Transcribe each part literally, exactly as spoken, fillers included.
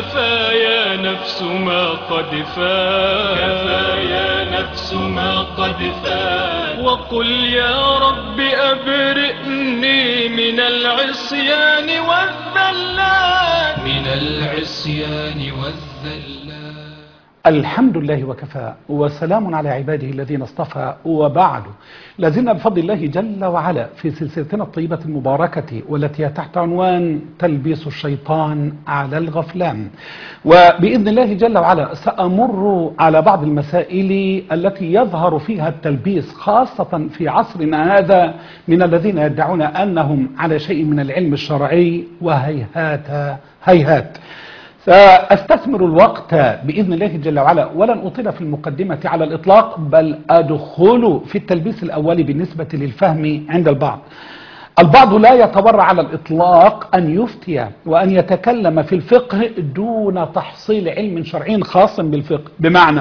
كفى يا نفس ما قد فات كفى يا نفس ما قد فات وقل يا رب أبرئني من العصيان والذلات من العصيان والذلات. الحمد لله وكفى وسلام على عباده الذين اصطفى، وبعد لازلنا بفضل الله جل وعلا في سلسلتنا الطيبة المباركة والتي تحت عنوان تلبيس الشيطان على الغفلان. وبإذن الله جل وعلا سأمر على بعض المسائل التي يظهر فيها التلبيس خاصة في عصرنا هذا من الذين يدعون أنهم على شيء من العلم الشرعي، وهيهات هيهات. سأستثمر الوقت بإذن الله جل وعلا ولن أطيل في المقدمة على الإطلاق، بل أدخل في التلبيس الأولي بالنسبة للفهم عند البعض. البعض لا يتورع على الإطلاق أن يفتي وأن يتكلم في الفقه دون تحصيل علم شرعي خاص بالفقه. بمعنى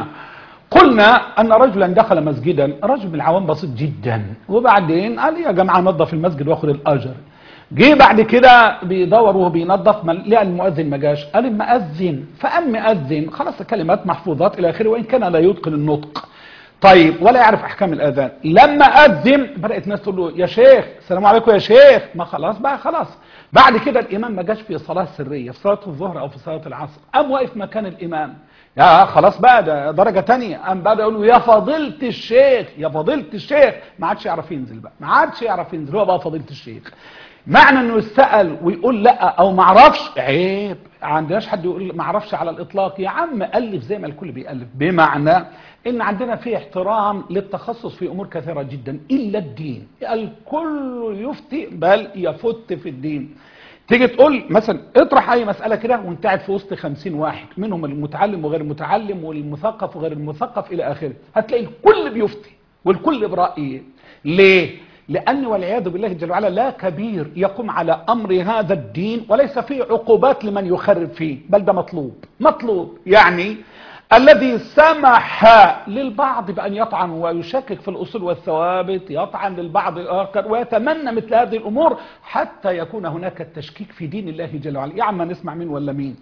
قلنا أن رجلا دخل مسجدا، رجل من العوام بسيط جدا، وبعدين قال يا جماعة نظف المسجد واخد الأجر. جه بعد كده بيدور وهو بينظف، لقى المؤذن ما جاش، قال المؤذن، فقام مؤذن خلاص الكلمات محفوظات الى اخره، وان كان لا يتقن النطق طيب ولا يعرف احكام الاذان. لما اذن بدات الناس تقول له يا شيخ السلام عليكم يا شيخ، ما خلاص بقى خلاص. بعد كده الامام ما جاش في صلاه سريه، في صلاه الظهر او في صلاه العصر، قام واقف مكان الامام، يا خلاص بقى ده درجه ثانيه، قام بدا يقول له يا فضيله الشيخ يا فضيله الشيخ، ما عادش يعرف ينزل بقى، ما عادش يعرف ينزل، هو بقى فضيله الشيخ. معنى انه يسأل ويقول لا او ما اعرفش عيب، ما عندناش حد يقول ما اعرفش على الاطلاق، يا عم الف زي ما الكل بيالف. بمعنى ان عندنا في احترام للتخصص في امور كثيره جدا الا الدين، الكل يفتي بل يفت في الدين. تيجي تقول مثلا اطرح اي مساله كده وانت قاعد في وسط خمسين واحد، منهم المتعلم وغير المتعلم والمثقف وغير المثقف الى اخره، هتلاقي الكل بيفتي والكل برايه. ليه؟ لأن والعياذ بالله جل وعلا لا كبير يقوم على أمر هذا الدين وليس فيه عقوبات لمن يخرب فيه، بل ده مطلوب مطلوب. يعني الذي سمح للبعض بأن يطعن ويشكك في الأصول والثوابت، يطعن للبعض الآخر ويتمنى مثل هذه الأمور حتى يكون هناك التشكيك في دين الله جل وعلا. يا عم نسمع مين ولا مين،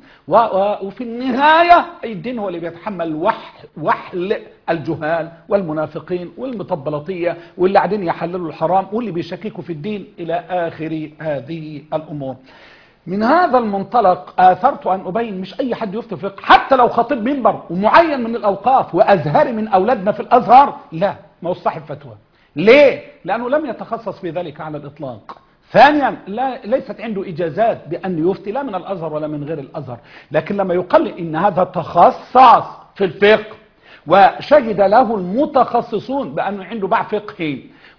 وفي النهاية الدين هو اللي بيتحمل وحل, وحل الجهال والمنافقين والمطبلطية واللي قاعدين يحللوا الحرام واللي بيشككوا في الدين إلى آخر هذه الأمور. من هذا المنطلق آثرت أن أبين مش أي حد يفتي فقه، حتى لو خطيب منبر ومعين من الأوقاف وأزهري من أولادنا في الأزهر، لا ما هو صاحب فتوى. ليه؟ لأنه لم يتخصص في ذلك على الإطلاق. ثانيا لا ليست عنده إجازات بأن يفتي لا من الأزهر ولا من غير الأزهر، لكن لما يقال إن هذا تخصص في الفقه وشهد له المتخصصون بأنه عنده باع فقهي،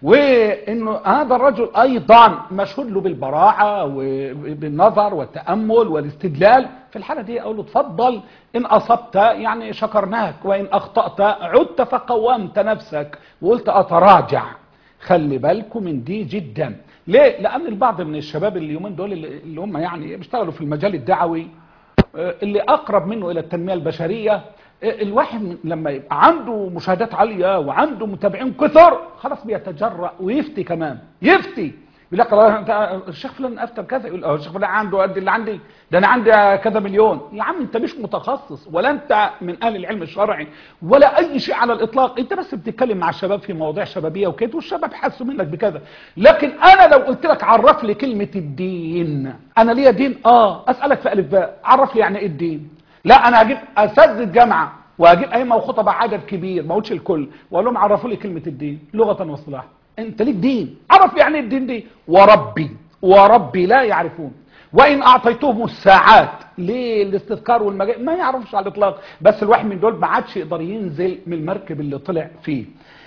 وانه هذا الرجل ايضا مشهود له بالبراعه وبالنظر والتامل والاستدلال، في الحاله دي اقول له اتفضل، ان اصبت يعني شكرناك، وان اخطات عدت فقومت نفسك وقلت اتراجع. خلي بالكم من دي جدا. ليه؟ لان البعض من الشباب اليومين دول اللي هم يعني بيشتغلوا في المجال الدعوي اللي اقرب منه الى التنميه البشريه، الواحد لما يبقى عنده مشاهدات عالية وعنده متابعين كثر خلاص بيتجرأ ويفتي كمان، يفتي يقول لك الشيخ فلان افتى كذا، يقول اه الشيخ فلان عنده قد اللي عندي، ده انا عندي كذا مليون. يا عم انت مش متخصص ولا انت من اهل العلم الشرعي ولا اي شيء على الاطلاق، انت بس بتتكلم مع الشباب في مواضيع شبابيه وكده، والشباب حسوا منك بكذا. لكن انا لو قلت لك عرف لي كلمه الدين، انا ليا دين اه اسالك في الف باء، عرف لي يعني ايه الدين. لا انا هجيب اساتذه جامعه واجيب ائمه وخطباء عدد كبير ما اقولش الكل واقول لهم عرفوا لي كلمه الدين لغه واصطلاحا. انت ليك دين، عرف يعني ايه الدين دي. وربي وربي لا يعرفون، وان اعطيتهم الساعات للاستذكار والمجال ما يعرفش على الاطلاق. بس الواحد من دول ما عادش يقدر ينزل من المركب اللي طلع فيه.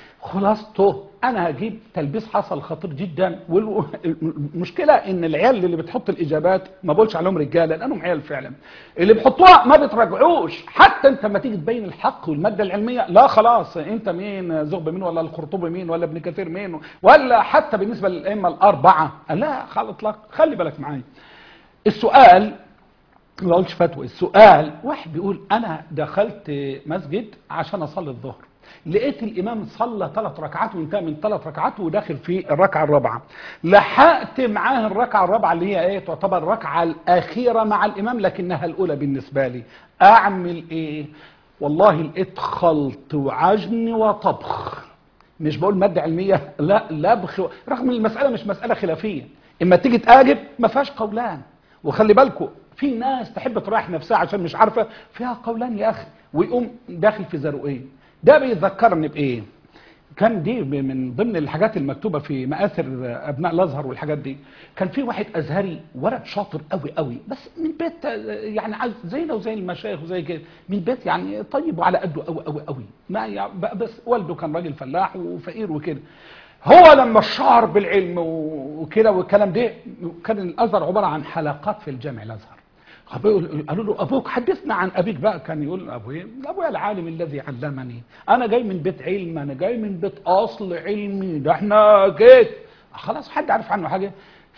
خلاصته انا هجيب تلبيس حصل خطير جدا، والمشكله ان العيال اللي بتحط الاجابات ما بقولش عليهم رجاله لانهم عيال فعلا، اللي بيحطوها ما بتراجعوش. حتى انت لما تيجي تبين الحق والماده العلميه لا خلاص انت مين زغب مين ولا القرطبي مين ولا ابن كثير مين، ولا حتى بالنسبه للائمه الاربعه لا على الاطلاق. خلي بالك معايا. السؤال ما قلتش فتوى، السؤال واحد بيقول انا دخلت مسجد عشان اصلي الظهر، لقيت الامام صلى ثلاث ركعات وانتهى من ثلاث ركعات وداخل في الركعه الرابعه، لحقت معاه الركعه الرابعه اللي هي ايه تعتبر الركعه الاخيره مع الامام لكنها الاولى بالنسبه لي، اعمل ايه؟ والله لقيت خلط وعجن وطبخ، مش بقول ماده علميه، لا لبخ، رغم المساله مش مساله خلافيه، اما تيجي تاجب ما فيهاش قولان. وخلي بالكم في ناس تحب تريح نفسها عشان مش عارفه فيها قولان يا اخي، ويقوم داخل في زروقين. ده بيذكرني بايه؟ كان دي من ضمن الحاجات المكتوبه في مآثر ابناء الازهر والحاجات دي. كان في واحد ازهري ولد شاطر قوي قوي، بس من بيت يعني زينا وزي المشايخ وزي كده، من بيت يعني طيب وعلى قده قوي قوي قوي، ما يعني بس والده كان راجل فلاح وفقير وكده. هو لما شعر بالعلم وكده والكلام ده، كان الازهر عباره عن حلقات في الجامع الازهر. قالوا له ابوك حدثنا عن ابيك بقى، كان يقول ابويا ابويا العالم الذي علمني، انا جاي من بيت علم، انا جاي من بيت اصل علمي، ده احنا جيت خلاص حد عارف عنه حاجه.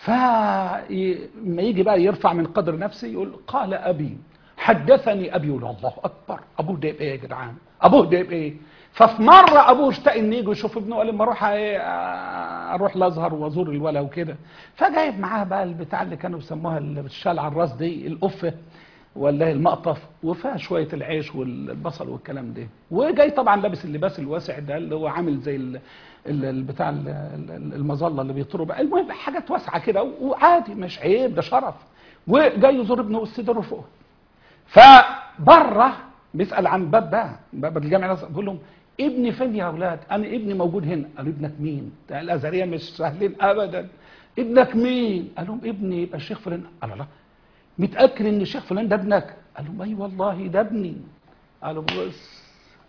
فما يجي بقى يرفع من قدر نفسه يقول قال ابي حدثني ابي، يقول الله اكبر، ابوه ده ايه يا جدعان؟ ابوه ده ايه؟ ففي مره ابوه اشتاق ان يجي يشوف ابنه، قال لما اروح اروح الازهر وازور الولا وكده، فجايب معاه بقى البتاع اللي كانوا بيسموها الشال على الراس دي، القفه ولا المقطف، وفيها شويه العيش والبصل والكلام ده، وجاي طبعا لابس اللباس الواسع ده اللي هو عامل زي ال البتاع المظله اللي بيطيروا بقى، المهم حاجات واسعه كده وعادي مش عيب، ده شرف. وجاي يزور ابنه والسدر فوق، فبره بيسال عن باب بقى باب الجامع، بيقول لهم ابني فين يا اولاد؟ انا ابني موجود هنا. قالوا ابنك مين؟ الازهريه مش سهلين ابدا. ابنك مين؟ قال لهم ابني يبقى الشيخ فلان. قال لا متاكد ان الشيخ فلان ده ابنك؟ قال لهم اي والله ده ابني. قالوا بص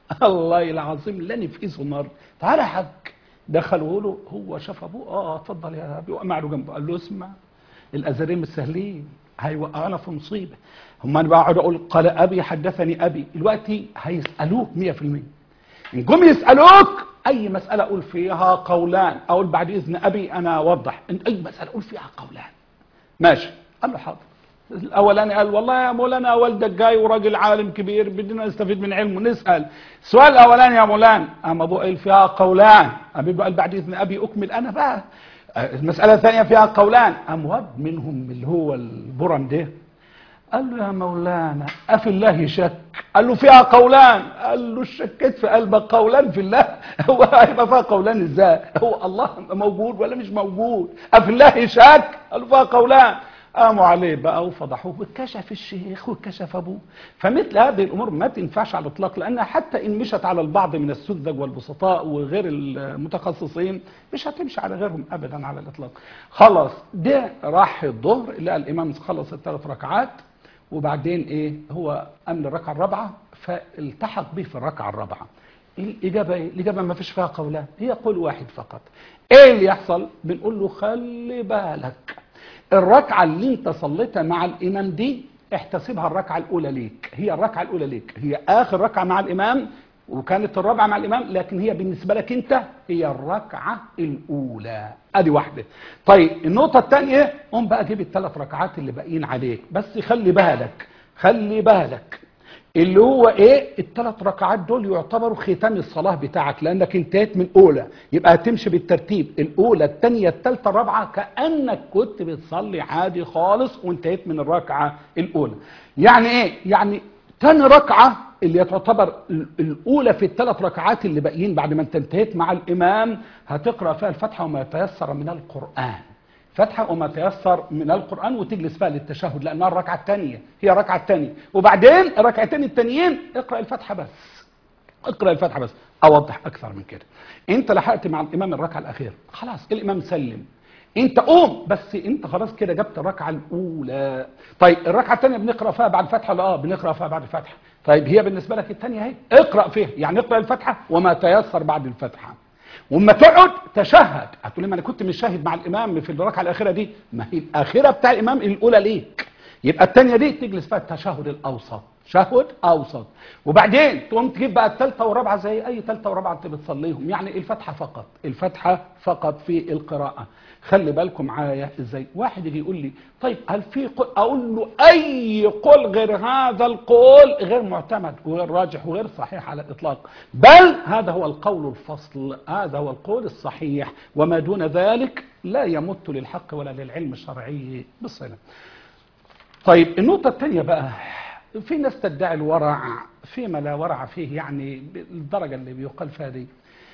الله العظيم لاني في ايده النار، تعالى يا حاج. دخلوا له، هو شاف ابوه، اه اتفضل يا ابي، وقام له جنبه. قال له اسمع، الازهريه مش سهلين، هيوقعنا في مصيبه. هم انا بقعد اقول قال ابي حدثني ابي، دلوقتي هيسالوك مية في المية. ان جم يسالوك اي مساله اقول فيها قولان، اقول بعد اذن ابي انا اوضح، ان اي مساله اقول فيها قولان ماشي. قال له حاضر. الاولاني قال والله يا مولانا والدك جاي وراجل عالم كبير بدنا نستفيد من علمه نسال. السؤال الاولاني يا مولانا، اما ابو قال فيها قولان، ابي قال بعد اذن ابي اكمل انا بقى. المساله الثانيه فيها قولان، قام واد منهم اللي هو البرم ده قال له يا مولانا أفي الله شك؟ قال له فيها قولان. قال له شكيت في قلبك قولان في الله؟ هو هيبقى فيها قولان ازاي؟ هو الله موجود ولا مش موجود؟ أفي الله شك؟ قال له فيها قولان. قاموا عليه بقى وفضحوه، واتكشف الشيخ واتكشف ابوه. فمثل هذه الامور ما تنفعش على الاطلاق، لانها حتى ان مشت على البعض من السذج والبسطاء وغير المتخصصين مش هتمشي على غيرهم ابدا على الاطلاق. خلاص ده راح الظهر لقى الامام خلص الثلاث ركعات، وبعدين ايه هو امن الركعه الرابعه فالتحق به في الركعه الرابعه. الاجابه ايه؟ الاجابه ما فيش فيها قولان، هي قول واحد فقط. ايه اللي يحصل؟ بنقول له خلي بالك، الركعه اللي انت صليتها مع الامام دي احتسبها الركعه الاولى ليك، هي الركعه الاولى ليك، هي اخر ركعه مع الامام، وكانت الرابعه مع الامام، لكن هي بالنسبه لك انت هي الركعه الاولى. ادي واحده. طيب النقطه الثانيه، قوم بقى جيب الثلاث ركعات اللي باقيين عليك، بس خلي بالك خلي بالك اللي هو ايه، الثلاث ركعات دول يعتبروا ختام الصلاه بتاعك، لانك انتهيت من اولى، يبقى هتمشي بالترتيب، الاولى الثانيه الثالثه الرابعه، كانك كنت بتصلي عادي خالص وانتهيت من الركعه الاولى. يعني ايه؟ يعني ثاني ركعه اللي تعتبر الاولى في الثلاث ركعات اللي باقيين بعد ما انت انتهيت مع الامام، هتقرا فيها الفاتحه وما تيسر من القران، فتحة وما تيسر من القرآن، وتجلس فيها للتشهد لأنها الركعة الثانية، هي الركعة الثانية، وبعدين الركعتين الثانيين اقرأ الفاتحة بس، اقرأ الفاتحة بس. أوضح أكثر من كده، أنت لحقت مع الإمام الركعة الأخيرة، خلاص الإمام سلم، أنت قوم، بس أنت خلاص كده جبت الركعة الأولى. طيب الركعة الثانية بنقرأ فيها بعد الفاتحة ولا آه؟ بنقرأ فيها بعد الفاتحة. طيب هي بالنسبة لك الثانية أهي، اقرأ فيها، يعني اقرأ الفاتحة وما تيسر بعد الفاتحة. وما تقعد تشهد، هتقول لي ما انا كنت مش شاهد مع الامام في الركعه الاخيره دي، ما هي الاخيره بتاع الامام الاولى ليك، يبقى الثانيه دي تجلس فيها التشهد الاوسط، تشهد اوسط، وبعدين تقوم تجيب بقى الثالثه والرابعه زي اي ثالثه ورابعه انت بتصليهم، يعني الفاتحه فقط، الفاتحه فقط في القراءه. خلي بالكم معايا ازاي. واحد يجي يقول لي طيب هل في قول؟ اقول له اي قول غير هذا القول غير معتمد وغير راجح وغير صحيح على الاطلاق، بل هذا هو القول الفصل، هذا هو القول الصحيح، وما دون ذلك لا يمت للحق ولا للعلم الشرعي بالصله. طيب النقطه الثانيه بقى، في ناس تدعي الورع فيما لا ورع فيه، يعني بالدرجه اللي بيقال فيها دي.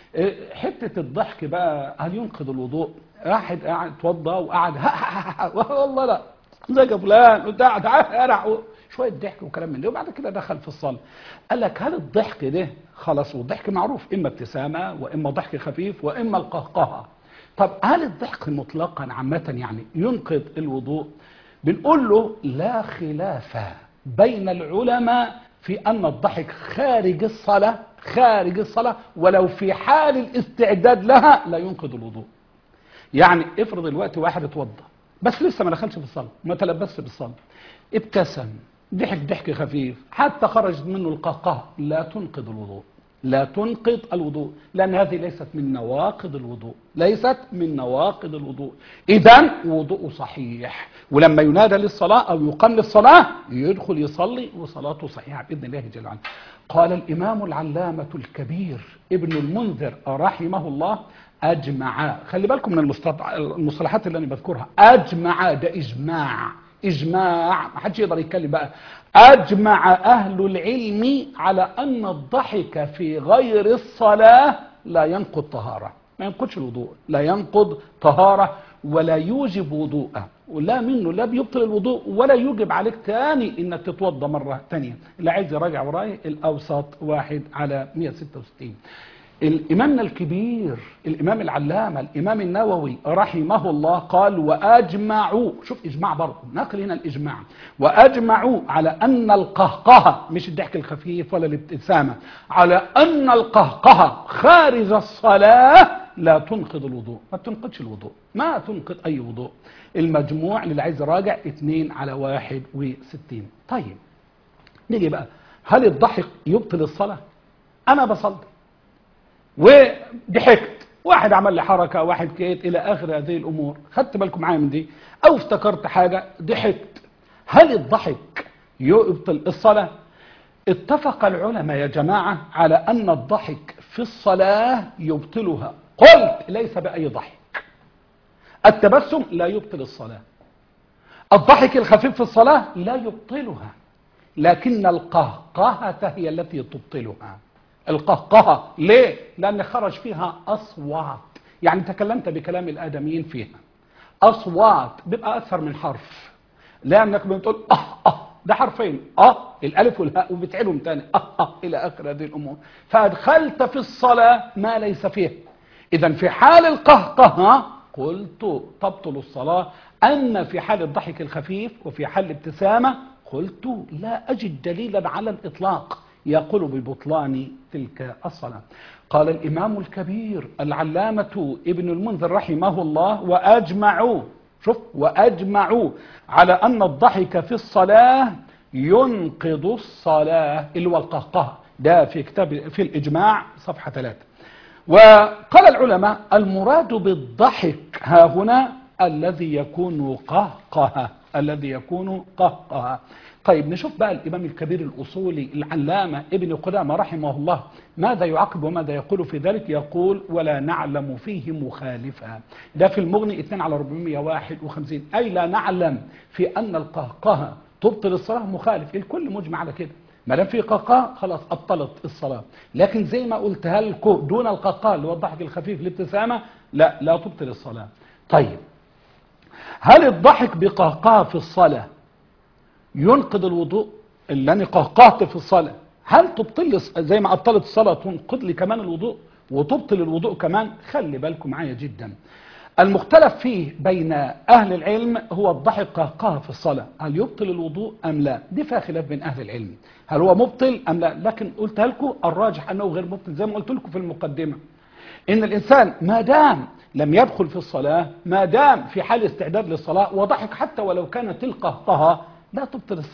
حته الضحك بقى هل ينقض الوضوء؟ واحد قاعد اتوضى وقعد والله لا ازيك يا فلان وبتاع تعالى شويه ضحك وكلام من ده، وبعد كده دخل في الصلاه. قال لك هل الضحك ده خلاص؟ والضحك معروف اما ابتسامه واما ضحك خفيف واما القهقهه. طب هل الضحك مطلقا عامه يعني ينقض الوضوء؟ بنقول له لا خلاف بين العلماء في أن الضحك خارج الصلاة، خارج الصلاة ولو في حال الاستعداد لها لا ينقض الوضوء. يعني افرض الوقت واحد اتوضى بس لسه ما دخلش في الصلاة، ما تلبسش بالصلاة، ابتسم، ضحك ضحك خفيف، حتى خرج منه القهقه، لا تنقض الوضوء، لا تنقض الوضوء، لأن هذه ليست من نواقض الوضوء، ليست من نواقض الوضوء. إذن وضوء صحيح، ولما ينادى للصلاة أو يقام للصلاة يدخل يصلي وصلاته صحيحة بإذن الله جل وعلا. قال الإمام العلامة الكبير ابن المنذر رحمه الله أجمع، خلي بالكم من المصطلحات اللي أنا بذكرها، أجمع ده إجماع، إجماع ما حدش يقدر يتكلم بقى. أجمع أهل العلم على أن الضحك في غير الصلاة لا ينقض طهارة، ما ينقضش الوضوء، لا ينقض طهارة ولا يوجب وضوءه، ولا منه لا بيبطل الوضوء ولا يوجب عليك تاني انك تتوضى مرة تانية. اللي عايز يراجع وراي الأوسط واحد على مئة وستة وستين. الإمامنا الكبير الإمام العلامة الإمام النووي رحمه الله قال وأجمعوا، شوف إجماع برضه، نقل هنا الإجماع، وأجمعوا على أن القهقهة مش الضحك الخفيف ولا الابتسامة، على أن القهقهة خارج الصلاة لا تنقض الوضوء، ما تنقضش الوضوء، ما تنقض أي وضوء. المجموع اللي عايز يراجع اثنين على واحد وستين. طيب نيجي بقى، هل الضحك يبطل الصلاة؟ أنا بصلي وضحكت، واحد عمل لي حركة، واحد كيت إلى آخر هذه الأمور، خدت بالكم معايا من دي، أو افتكرت حاجة ضحكت، هل الضحك يبطل الصلاة؟ اتفق العلماء يا جماعة على أن الضحك في الصلاة يبطلها، قلت ليس بأي ضحك. التبسم لا يبطل الصلاة، الضحك الخفيف في الصلاة لا يبطلها، لكن القهقهة هي التي تبطلها. القهقهة ليه؟ لأن خرج فيها أصوات، يعني تكلمت بكلام الآدميين فيها، أصوات بيبقى أكثر من حرف، لأنك بتقول أه أه ده حرفين، أه الألف والهاء وبتعيدهم تاني أه أه إلى آخر هذه الأمور، فأدخلت في الصلاة ما ليس فيه. إذا في حال القهقهة قلت تبطل الصلاة، أما في حال الضحك الخفيف وفي حال الابتسامة قلت لا أجد دليلا على الإطلاق يقول ببطلان تلك الصلاة. قال الإمام الكبير العلامة ابن المنذر رحمه الله وأجمعوا، شوف وأجمعوا على أن الضحك في الصلاة ينقض الصلاة، اللي هو القهقهة، ده في كتاب في الإجماع صفحة ثلاثة. وقال العلماء المراد بالضحك ها هنا الذي يكون قهقهة، الذي يكون قهقهة. طيب نشوف بقى الإمام الكبير الأصولي العلامة ابن قدامة رحمه الله ماذا يعقب وماذا يقول في ذلك. يقول ولا نعلم فيه مخالفا، ده في المغني اثنين على أربعمئة وواحد وخمسين، أي لا نعلم في أن القهقهة تبطل الصلاة مخالف، الكل مجمع على كده، ما دام في قهقهة خلاص أبطلت الصلاة. لكن زي ما قلتها لكم دون القهقهة اللي هو الضحك الخفيف الابتسامة لا لا تبطل الصلاة. طيب هل الضحك بقهقهة في الصلاة ينقض الوضوء؟ اللي انا قهقهت في الصلاة هل تبطل زي ما ابطلت الصلاة تنقض لي كمان الوضوء وتبطل الوضوء كمان؟ خلي بالكم معايا جدا، المختلف فيه بين اهل العلم هو الضحك قهقهة في الصلاة هل يبطل الوضوء ام لا، دي فيها خلاف بين اهل العلم هل هو مبطل ام لا، لكن قلتها لكم الراجح انه غير مبطل، زي ما قلت لكم في المقدمة ان الانسان ما دام لم يدخل في الصلاة، ما دام في حال استعداد للصلاة وضحك حتى ولو كانت القهقهة لا تبطل الصلاة،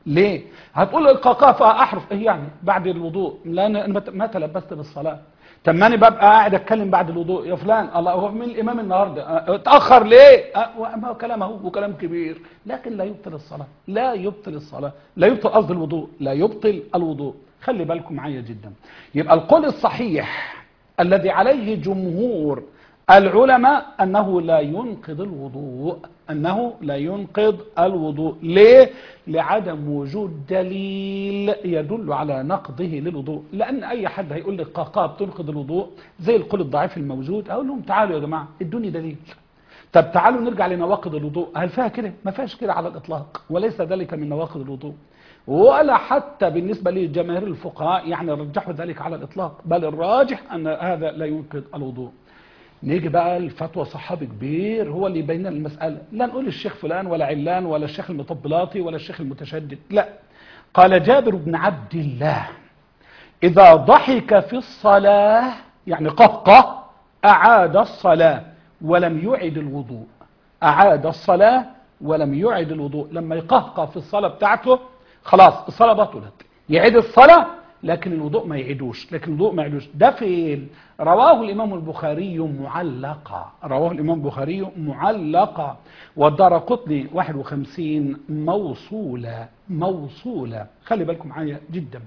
ليه؟ هتقول القاقاه فيها احرف، ايه يعني بعد الوضوء؟ لا انا ما تلبست بالصلاه. طب ما انا ببقى قاعد اتكلم بعد الوضوء، يا فلان الله هو مين الامام النهارده؟ اتاخر ليه؟ ما هو كلام اهو وكلام كبير، لكن لا يبطل الصلاه، لا يبطل الصلاه، لا يبطل قصد الوضوء، لا يبطل الوضوء. خلي بالكم معايا جدا. يبقى القول الصحيح الذي عليه جمهور العلماء أنه لا ينقض الوضوء، أنه لا ينقض الوضوء. ليه؟ لعدم وجود دليل يدل على نقضه للوضوء. لأن أي حد هيقول لي القاقاه بتنقض الوضوء زي القول الضعيف الموجود، أقول لهم تعالوا يا جماعة ادوني دليل. طب تعالوا نرجع لنواقض الوضوء، هل فيها كده؟ ما فيهاش كده على الإطلاق، وليس ذلك من نواقض الوضوء، ولا حتى بالنسبة لجماهير الفقهاء يعني رجحوا ذلك على الإطلاق، بل الراجح أن هذا لا ينقض الوضوء. نيجي بقى الفتوى صحابي كبير هو اللي يبين المسألة، لا نقول الشيخ فلان ولا علان ولا الشيخ المطبلاطي ولا الشيخ المتشدد، لا. قال جابر بن عبد الله: إذا ضحك في الصلاة يعني قهقه أعاد الصلاة ولم يعد الوضوء، أعاد الصلاة ولم يعد الوضوء. لما يقهقه في الصلاة بتاعته خلاص الصلاة بطلت، يعيد الصلاة لكن الوضوء ما يعيدوش، لكن الوضوء ما يعيدوش. ده فين؟ رواه الإمام البخاري معلقا، رواه الإمام البخاري معلقا، والدارقطني واحد وخمسين موصولة، موصولة. خلي بالكم معايا جدا.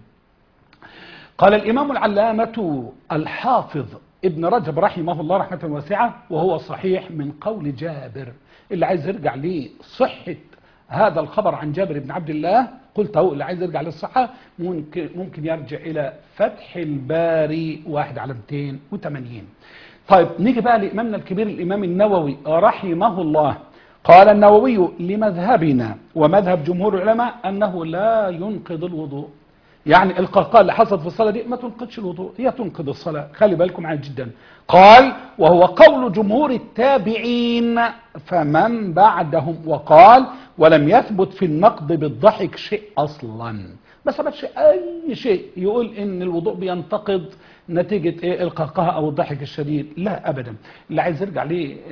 قال الإمام العلامة الحافظ ابن رجب رحمه الله رحمة واسعة، وهو صحيح من قول جابر. اللي عايز يرجع لصحة هذا الخبر عن جابر بن عبد الله قلت اهو، اللي عايز يرجع للصحة ممكن ممكن يرجع إلى فتح الباري واحد على مئتين وثمانين. طيب نيجي بقى لإمامنا الكبير الإمام النووي رحمه الله. قال النووي: لمذهبنا ومذهب جمهور العلماء أنه لا ينقض الوضوء. يعني القهقه اللي حصلت في الصلاة دي ما تنقضش الوضوء، هي تنقض الصلاة. خلي بالكم معايا جدا. قال: وهو قول جمهور التابعين فمن بعدهم. وقال: ولم يثبت في النقض بالضحك شيء أصلا، ما ثبتش أي شيء يقول إن الوضوء بينتقض نتيجة إيه؟ القهقه أو الضحك الشديد، لا أبدا. اللي عايز يرجع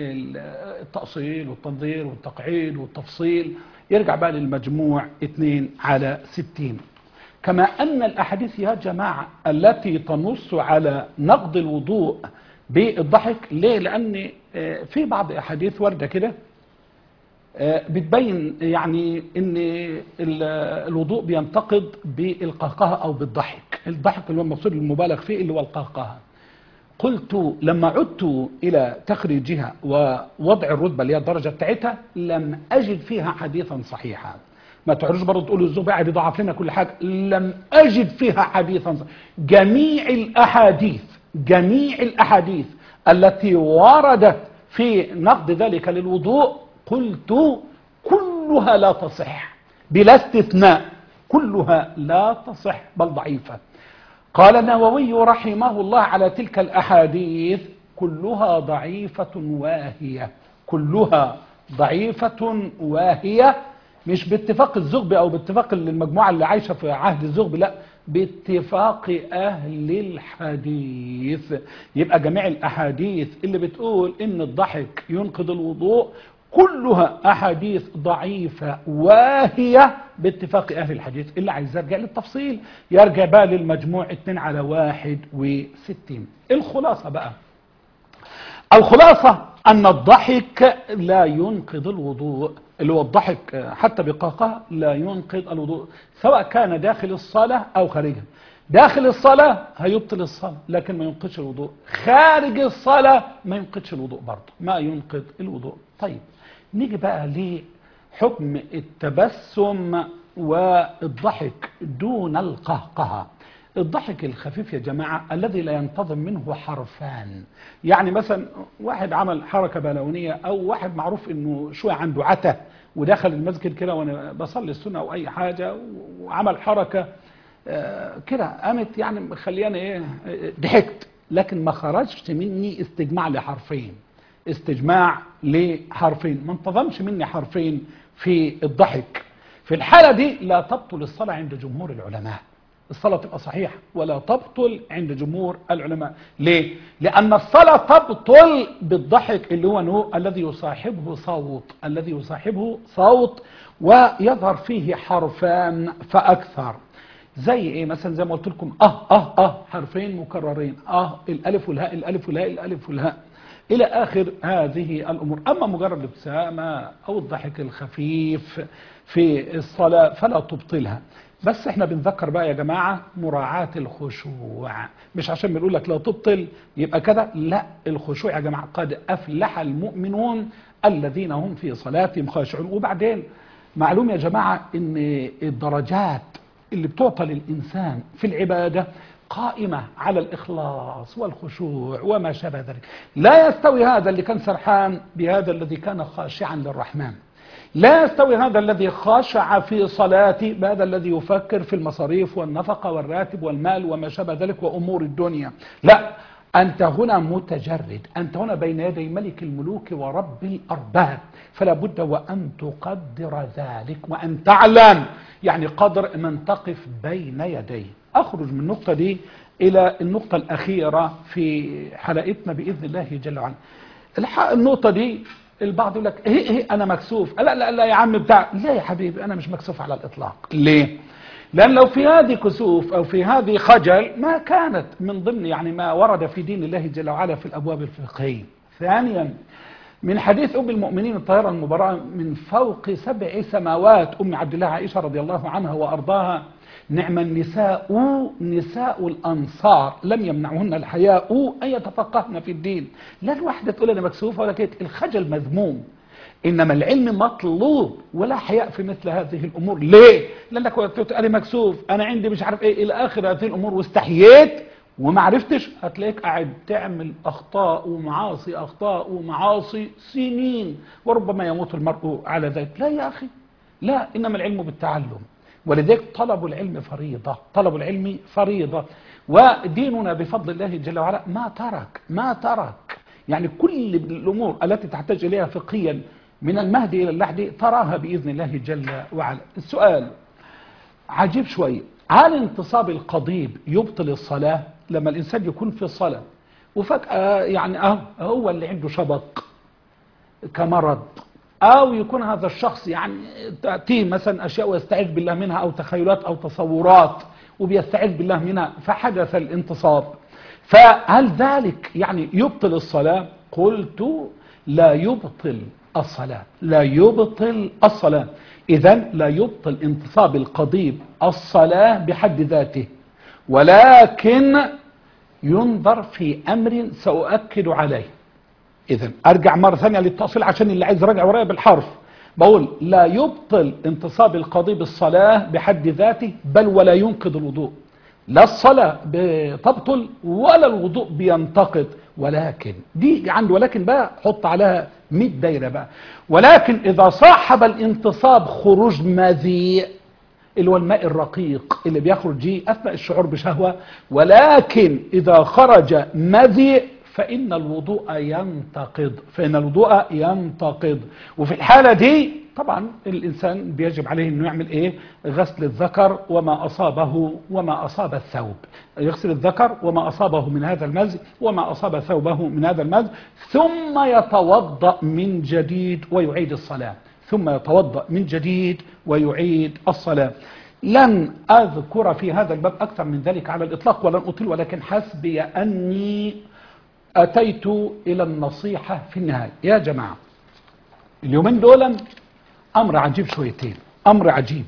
للتأصيل والتنظير والتقعيد والتفصيل يرجع بقى للمجموع اثنين على ستين. كما أن الأحاديث يا جماعة التي تنص على نقض الوضوء بالضحك، ليه؟ لأن في بعض أحاديث واردة كده بتبين يعني أن الوضوء بينتقض بالقهقه أو بالضحك. الضحك اللي هو المقصود المبالغ فيه اللي هو القهقه. قلت لما عدت إلى تخريجها ووضع الرتبة اللي هي الدرجة بتاعتها لم أجد فيها حديثا صحيحا. ما تعرفش برضه تقولوا الزوبي قاعد يضعف لنا كل حاجه، لم اجد فيها حديثا. جميع الاحاديث جميع الاحاديث التي وردت في نقد ذلك للوضوء قلت كلها لا تصح بلا استثناء، كلها لا تصح بل ضعيفه. قال النووي رحمه الله على تلك الاحاديث: كلها ضعيفه واهيه، كلها ضعيفه واهيه، مش باتفاق الزغبي او باتفاق المجموعه اللي عايشه في عهد الزغبي، لا، باتفاق اهل الحديث. يبقى جميع الاحاديث اللي بتقول ان الضحك ينقض الوضوء كلها احاديث ضعيفه واهيه باتفاق اهل الحديث. اللي عايز يرجع للتفصيل يرجع بقى للمجموع اثنين على واحد وستين. الخلاصه بقى، الخلاصه ان الضحك لا ينقض الوضوء، اللي هو الضحك حتى بقهقه لا ينقض الوضوء، سواء كان داخل الصلاة أو خارجها. داخل الصلاة هيبطل الصلاة لكن ما ينقضش الوضوء، خارج الصلاة ما ينقضش الوضوء برضه، ما ينقض الوضوء. طيب نيجي بقى لحكم التبسم والضحك دون القهقه. الضحك الخفيف يا جماعة الذي لا ينتظم منه حرفان، يعني مثلا واحد عمل حركة بلونية أو واحد معروف إنه شوية عنده عته ودخل المسجد كده وأنا بصلي السنة أو أي حاجة وعمل حركة كده قامت يعني مخلياني إيه ضحكت، لكن ما خرجش مني استجماع لحرفين، استجماع لحرفين، ما انتظمش مني حرفين في الضحك. في الحالة دي لا تبطل الصلاة عند جمهور العلماء، الصلاة تبقى صحيحة ولا تبطل عند جمهور العلماء. ليه؟ لأن الصلاة تبطل بالضحك اللي هو نوع الذي يصاحبه صوت الذي يصاحبه صوت ويظهر فيه حرفان فأكثر. زي ايه مثلا؟ زي ما قلت لكم اه اه اه حرفين مكررين، اه الالف والهاء الالف والهاء الالف والهاء الى اخر هذه الامور. اما مجرد الابتسامه او الضحك الخفيف في الصلاه فلا تبطلها. بس احنا بنذكر بقى يا جماعه مراعاه الخشوع، مش عشان بنقول لك لا تبطل يبقى كده، لا، الخشوع يا جماعه قد افلح المؤمنون الذين هم في صلاتهم خاشعون. وبعدين معلوم يا جماعه ان الدرجات اللي بتعطى للإنسان في العبادة قائمة على الإخلاص والخشوع وما شابه ذلك. لا يستوي هذا اللي كان سرحان بهذا الذي كان خاشعا للرحمن. لا يستوي هذا الذي خاشع في صلاته بهذا الذي يفكر في المصاريف والنفقة والراتب والمال وما شابه ذلك وأمور الدنيا. لا، أنت هنا متجرد، أنت هنا بين يدي ملك الملوك ورب الأرباب، فلا بد وأن تقدر ذلك وأن تعلم يعني قدر من تقف بين يديه. أخرج من النقطة دي إلى النقطة الأخيرة في حلقتنا بإذن الله جل وعلا. النقطة دي البعض يقول لك هي هي أنا مكسوف. لا لا لا يا عم بتاع، لا يا حبيبي أنا مش مكسوف على الإطلاق. ليه؟ لأن لو في هذه كسوف أو في هذه خجل ما كانت من ضمن يعني ما ورد في دين الله جل وعلا في الأبواب الفقهية. ثانيا من حديث أم المؤمنين الطاهرة المبرأة من فوق سبع سماوات أم عبد الله عائشة رضي الله عنها وأرضاها: نعم النساء نساء الأنصار لم يمنعهن الحياء أن يتفقهن في الدين. لا الواحدة تقول أنا مكسوفة ولا كده، الخجل مذموم، إنما العلم مطلوب ولا حياء في مثل هذه الأمور. ليه؟ لأنك قلت أنا مكسوف، أنا عندي مش عارف إيه إلى آخر هذه الأمور واستحييت وما عرفتش، هتلاقيك قاعد تعمل أخطاء ومعاصي أخطاء ومعاصي سنين وربما يموت المرء على ذلك. لا يا أخي، لا، إنما العلم بالتعلم، ولذلك طلب العلم فريضة، طلب العلم فريضة. وديننا بفضل الله جل وعلا ما ترك ما ترك يعني كل الأمور التي تحتاج إليها فقهيا من المهد إلى اللحد تراها بإذن الله جل وعلا. السؤال عجيب شوية: هل انتصاب القضيب يبطل الصلاة؟ لما الإنسان يكون في الصلاة وفجأة يعني أه هو اللي عنده شبق كمرض، أو يكون هذا الشخص يعني تأتيه مثلا أشياء ويستعيذ بالله منها أو تخيلات أو تصورات وبيستعيذ بالله منها فحدث الانتصاب، فهل ذلك يعني يبطل الصلاة؟ قلت لا يبطل الصلاة، لا يبطل الصلاة. إذن لا يبطل انتصاب القضيب الصلاة بحد ذاته، ولكن ينظر في أمر سأؤكد عليه. إذن أرجع مرة ثانية للتأصيل عشان اللي عايز راجع ورايا بالحرف. بقول لا يبطل انتصاب القضيب الصلاة بحد ذاته، بل ولا ينقض الوضوء. لا الصلاة بتبطل ولا الوضوء بينتقض، ولكن دي عند ولكن بقى حط عليها مية دايرة بقى. ولكن إذا صاحب الانتصاب خروج مذي اللي هو الماء الرقيق اللي بيخرج جي أثناء الشعور بشهوة، ولكن إذا خرج مذي فإن الوضوء ينتقض فإن الوضوء ينتقض وفي الحالة دي طبعا الإنسان بيجب عليه أنه يعمل إيه؟ غسل الذكر وما أصابه وما أصاب الثوب، يغسل الذكر وما أصابه من هذا المزي وما أصاب ثوبه من هذا المزي، ثم يتوضأ من جديد ويعيد الصلاة ثم يتوضأ من جديد ويعيد الصلاة. لن أذكر في هذا الباب أكثر من ذلك على الإطلاق ولن أطيل، ولكن حسبي أني أتيت إلى النصيحة في النهاية. يا جماعة اليومين دول أمر عجيب شويتين، أمر عجيب،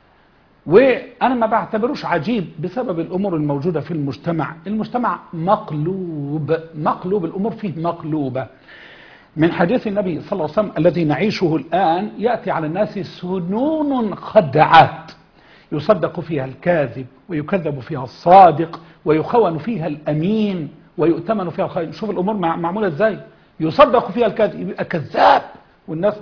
وأنا ما بعتبروش عجيب بسبب الأمور الموجودة في المجتمع. المجتمع مقلوب مقلوب الأمور فيه مقلوبة. من حديث النبي صلى الله عليه وسلم الذي نعيشه الآن: يأتي على الناس سنون خدعات يصدق فيها الكاذب ويكذب فيها الصادق ويخون فيها الأمين ويؤتمن فيها الخائن. شوف الأمور معمولة إزاي، يصدق فيها الكاذب يبقى كذاب والناس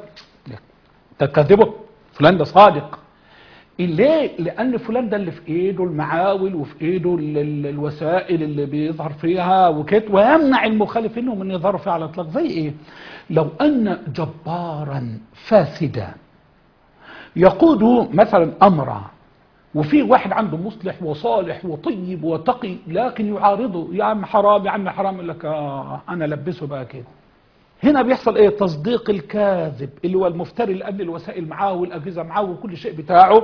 تكذبه، فلان ده صادق. ليه؟ لأن فلان ده اللي في إيده المعاول وفي إيده الوسائل اللي بيظهر فيها وكده، ويمنع المخالفين من يظهروا فيها على الإطلاق. زي إيه؟ لو أن جبارا فاسدا يقود مثلا أمرا وفي واحد عنده مصلح وصالح وطيب وتقي لكن يعارضه، يا عم حرام يا عم حرام، يقول لك اه انا لبسه بقى كده. هنا بيحصل ايه؟ تصديق الكاذب اللي هو المفتري اللي قبل الوسائل معاه والاجهزه معاه وكل شيء بتاعه،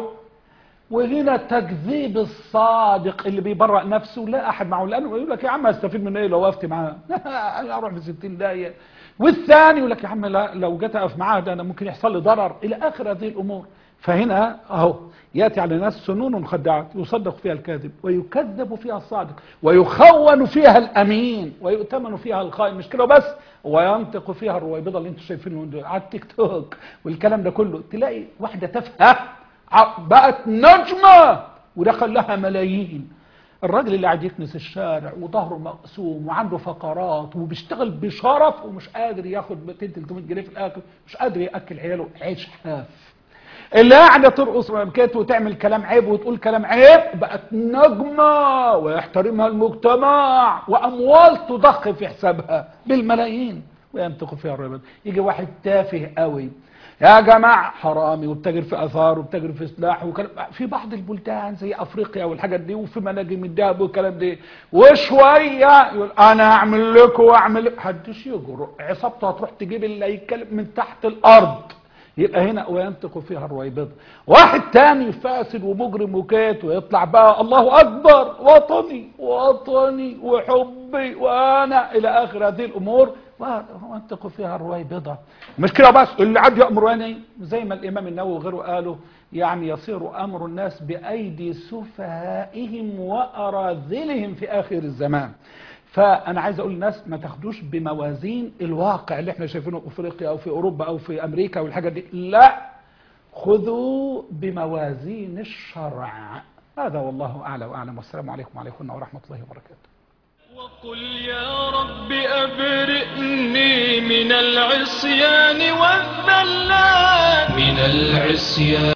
وهنا تكذيب الصادق اللي بيبرأ نفسه لا احد معه، لانه يقول لك يا عم استفيد من ايه لو وقفت معاه؟ انا اروح في ستين دقيقه. والثاني يقول لك يا عم لا لو جيت اقف معاه ده انا ممكن يحصل لي ضرر، الى اخر هذه الامور. فهنا اهو ياتي على الناس سنون خداعات يصدق فيها الكاذب ويكذب فيها الصادق ويخون فيها الامين ويؤتمن فيها الخائن، مش كده بس، وينطق فيها الرويبضه اللي انتم شايفينه على التيك توك والكلام ده كله. تلاقي واحده تافهه بقت نجمه ودخل لها ملايين. الراجل اللي قاعد يكنس الشارع وظهره مقسوم وعنده فقرات وبيشتغل بشرف ومش قادر ياخد مئتين ثلاثمائة جنيه في الاكل، مش قادر ياكل عياله عيش حاف. اللي قاعده ترقص مبكات وتعمل كلام عيب وتقول كلام عيب بقت نجمه ويحترمها المجتمع واموال تضخ في حسابها بالملايين وينطق فيها الربا. يجي واحد تافه قوي يا جماعه حرامي وبتاجر في اثار وبتاجر في سلاح وكلام في بعض البلدان زي افريقيا والحاجات دي وفي مناجم الذهب والكلام ده، وشويه يقول انا اعمل لكم واعمل محدش يجرؤ، عصابته هتروح تجيب اللي يتكلم من تحت الارض. يبقى هنا وينطق فيها الرويبضة. واحد تاني فاسد ومجرم وكات ويطلع بقى الله اكبر وطني وطني وحبي وانا الى اخر هذه الامور وينطق فيها الرويبضة. مش كده بس، اللي عاد يامر يعني زي ما الامام النووي وغيره قالوا يعني يصير امر الناس بايدي سفهائهم واراذلهم في اخر الزمان. فانا عايز اقول للناس ما تاخدوش بموازين الواقع اللي احنا شايفينه في افريقيا او في اوروبا او في امريكا والحاجات دي، لا، خذوا بموازين الشرع. هذا والله اعلى واعلم، والسلام عليكم وعليكم ورحمه الله وبركاته. وقل يا رب أبرئني من العصيان والذلات، من العصيان